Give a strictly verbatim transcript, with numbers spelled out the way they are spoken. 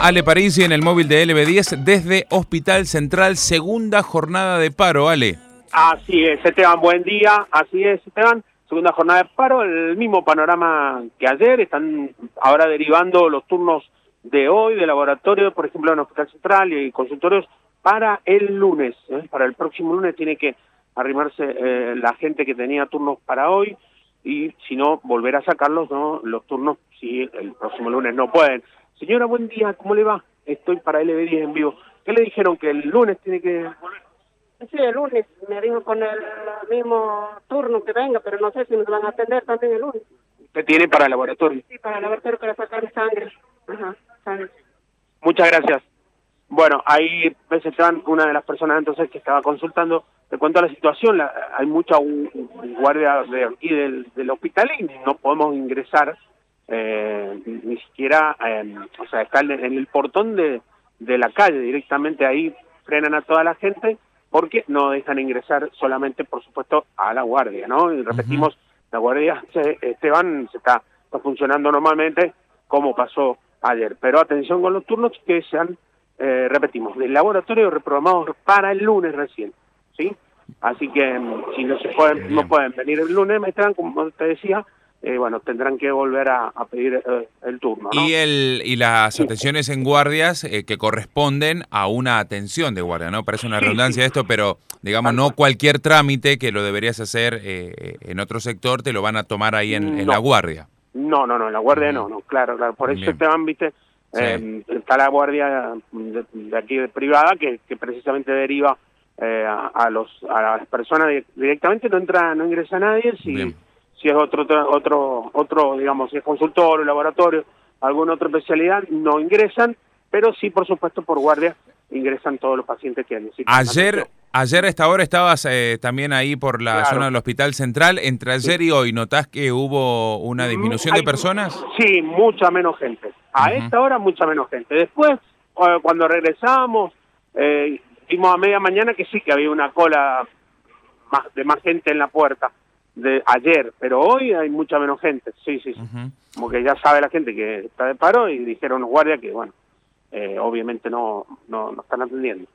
Ale Parisi en el móvil de L B diez desde Hospital Central, segunda jornada de paro, Ale. Así es, Esteban, buen día, así es, Esteban, segunda jornada de paro, el mismo panorama que ayer, están ahora derivando los turnos de hoy, de laboratorio, por ejemplo, en Hospital Central y consultorios, para el lunes, ¿eh? Para el próximo lunes tiene que arrimarse eh, la gente que tenía turnos para hoy, y si no, volver a sacarlos, ¿no? Los turnos, si el próximo lunes no pueden. Señora, buen día, ¿cómo le va? Estoy para L B diez en vivo. ¿Qué le dijeron? ¿Que el lunes tiene que...? Sí, el lunes me dijo con el mismo turno que venga, pero no sé si nos van a atender también el lunes. ¿Usted tiene para el laboratorio? Sí, para el laboratorio, para sacar sangre. Ajá, sangre. Muchas gracias. Bueno, ahí ves, Esteban, una de las personas entonces que estaba consultando, te cuento la situación, la, hay mucha u, guardia de aquí del, del hospital y no podemos ingresar, eh, ni siquiera, eh, o sea, está en, en el portón de, de la calle, directamente ahí frenan a toda la gente, porque no dejan ingresar solamente, por supuesto, a la guardia, ¿no? Y repetimos, uh-huh. La guardia, se, Esteban, se está, está funcionando normalmente, como pasó ayer. Pero atención con los turnos que se han, eh, repetimos, del laboratorio reprogramados para el lunes recién, ¿sí? Así que si no se pueden, no pueden venir el lunes, Esteban, como te decía, Eh, bueno, tendrán que volver a, a pedir eh, el turno, ¿no? Y, el, y las atenciones en guardias eh, que corresponden a una atención de guardia, ¿no? Parece una redundancia sí, sí. esto, pero digamos, no cualquier trámite que lo deberías hacer eh, en otro sector te lo van a tomar ahí en, en no. la guardia. No, no, no, en la guardia no, no, claro, claro. Por eso te van, viste, eh, sí. Está la guardia de, de aquí de privada que, que precisamente deriva eh, a, a los a las personas de, directamente, no entra, no ingresa nadie, si... Bien. Si es otro, otro, otro, digamos, si es consultorio, laboratorio, alguna otra especialidad, no ingresan, pero sí, por supuesto, por guardia ingresan todos los pacientes que necesitan. Ayer, ayer a esta hora estabas eh, también ahí por la claro. zona del Hospital Central. Entre ayer sí. y hoy, ¿notás que hubo una disminución Hay, de personas? Sí, mucha menos gente. A uh-huh. esta hora, mucha menos gente. Después, cuando regresamos, eh, vimos a media mañana que sí que había una cola más, de más gente en la puerta. De ayer, pero hoy hay mucha menos gente, sí, sí, sí. Uh-huh. Como que ya sabe la gente que está de paro y dijeron los guardias que, bueno, eh, obviamente no, no, no están atendiendo.